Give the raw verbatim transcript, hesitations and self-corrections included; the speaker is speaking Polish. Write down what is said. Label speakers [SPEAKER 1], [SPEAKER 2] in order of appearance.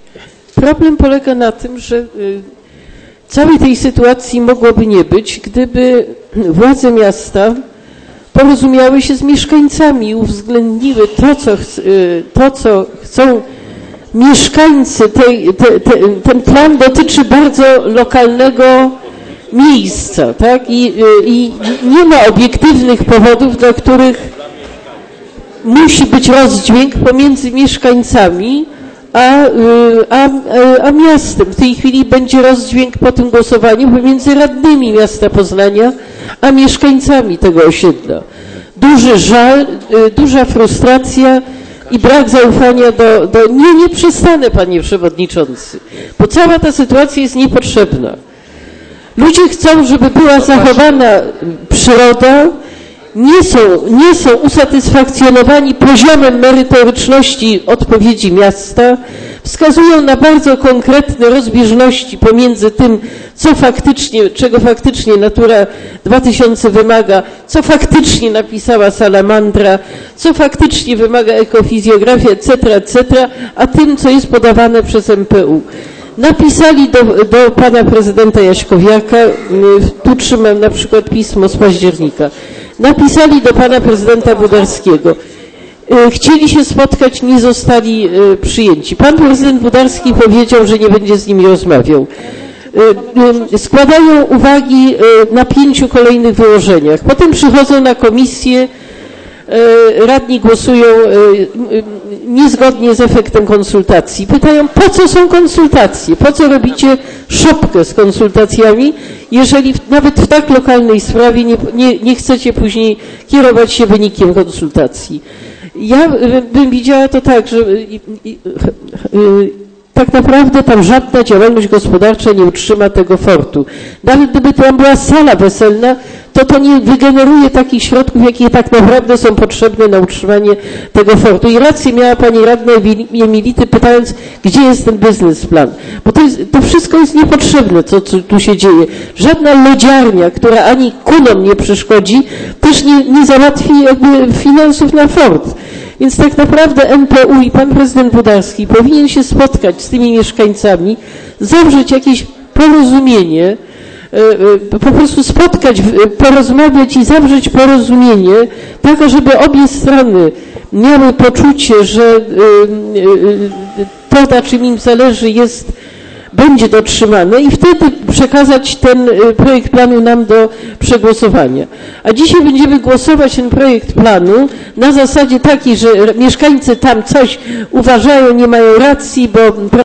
[SPEAKER 1] Problem polega na tym, że całej tej sytuacji mogłoby nie być, gdyby władze miasta porozumiały się z mieszkańcami i uwzględniły to, co, to, co chcą mieszkańcy. Tej, te, te, ten plan dotyczy bardzo lokalnego miejsca, tak? I, i nie ma obiektywnych powodów, dla których musi być rozdźwięk pomiędzy mieszkańcami a, a, a miastem. W tej chwili będzie rozdźwięk po tym głosowaniu pomiędzy radnymi miasta Poznania a mieszkańcami tego osiedla. Duży żal, duża frustracja i brak zaufania do... do nie, nie przestanę, panie przewodniczący, bo cała ta sytuacja jest niepotrzebna. Ludzie chcą, żeby była zachowana przyroda, nie są, nie są usatysfakcjonowani poziomem merytoryczności odpowiedzi miasta, wskazują na bardzo konkretne rozbieżności pomiędzy tym, co faktycznie, czego faktycznie Natura dwa tysiące wymaga, co faktycznie napisała Salamandra, co faktycznie wymaga ekofizjografia, et cetera, et cetera, a tym, co jest podawane przez M P U. Napisali do, do pana prezydenta Jaśkowiaka, tu trzymam na przykład pismo z października, napisali do pana prezydenta Budarskiego. Chcieli się spotkać, nie zostali przyjęci. Pan prezydent Budarski powiedział, że nie będzie z nimi rozmawiał. Składają uwagi na pięciu kolejnych wyłożeniach. Potem przychodzą na komisję, radni głosują niezgodnie z efektem konsultacji. Pytają, po co są konsultacje? Po co robicie szopkę z konsultacjami, jeżeli nawet w tak lokalnej sprawie nie, nie, nie chcecie później kierować się wynikiem konsultacji? Ja bym widziała to tak, że tak naprawdę tam żadna działalność gospodarcza nie utrzyma tego fortu. Nawet gdyby tam była sala weselna, to to nie wygeneruje takich środków, jakie tak naprawdę są potrzebne na utrzymanie tego fortu. I rację miała pani radna Emility, pytając, gdzie jest ten biznesplan. Bo to, jest, to wszystko jest niepotrzebne, co, co tu się dzieje. Żadna lodziarnia, która ani kunom nie przeszkodzi, też nie, nie załatwi jakby finansów na fort. Więc tak naprawdę M P U i pan prezydent Budarski powinien się spotkać z tymi mieszkańcami, zawrzeć jakieś porozumienie, po prostu spotkać, porozmawiać i zawrzeć porozumienie, tak, żeby obie strony miały poczucie, że to, na czym im zależy, jest, będzie dotrzymane i wtedy przekazać ten projekt planu nam do przegłosowania. A dzisiaj będziemy głosować ten projekt planu na zasadzie takiej, że mieszkańcy tam coś uważają, nie mają racji, bo